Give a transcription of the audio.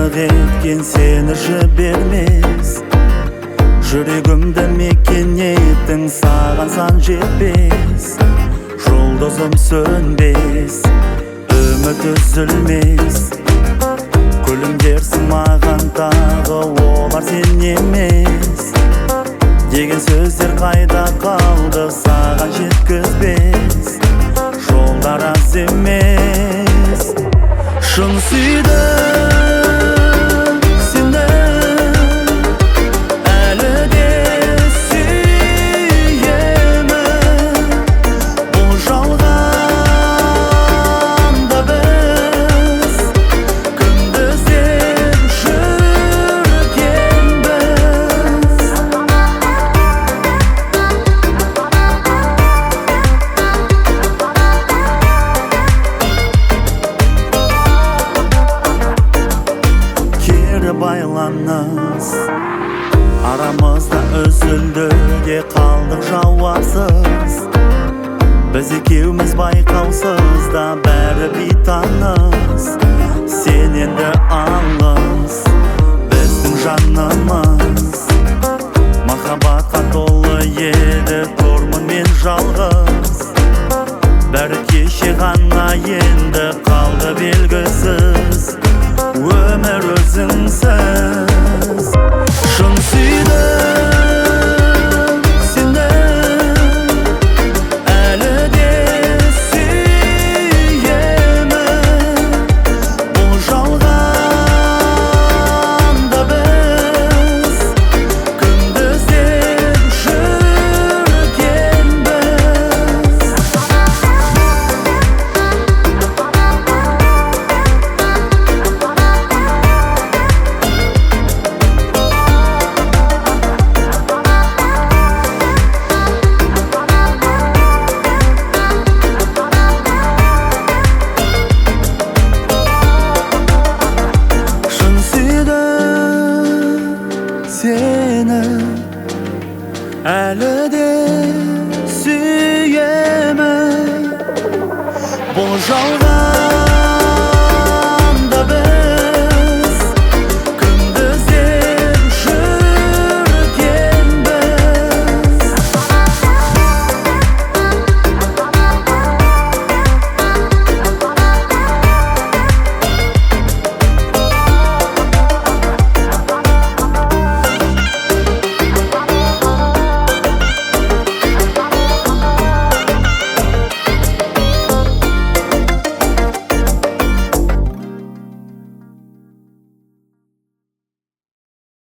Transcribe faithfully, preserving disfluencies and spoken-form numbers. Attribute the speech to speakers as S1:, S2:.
S1: Артық еткен сені жібермес, жүрегімді мекенеттің саған сан жетпес. Жұлдызым сөнбес, үміт үзілмес, күлімдерсің маған тағы, олар сен емес деген сөздер қайда қалды, саған жеткізбес. Жолдар аз емес, шын сүйдім сені, әлі де сүйемін. Бұл жалғанда біз күндіз деп жүргенбіз. Кері байланыс арамызда үзілді де қалдық жауапсыз. Біз екеуміз байқаусыз да бәрі бейтаныс. Сен енді алыс, біздің жанымыз махаббатқа толы еді, тұрмын мен жалғыз. Бәрі кеше ғана, енді қалды белгісіз, өмір өзіңсіз. Шын сүйдім сені, әлі де сүйемін. Бұл жалғанда біз күндіз деп жүргенбіз. Seni әлі де сүйемін. Бұл жалған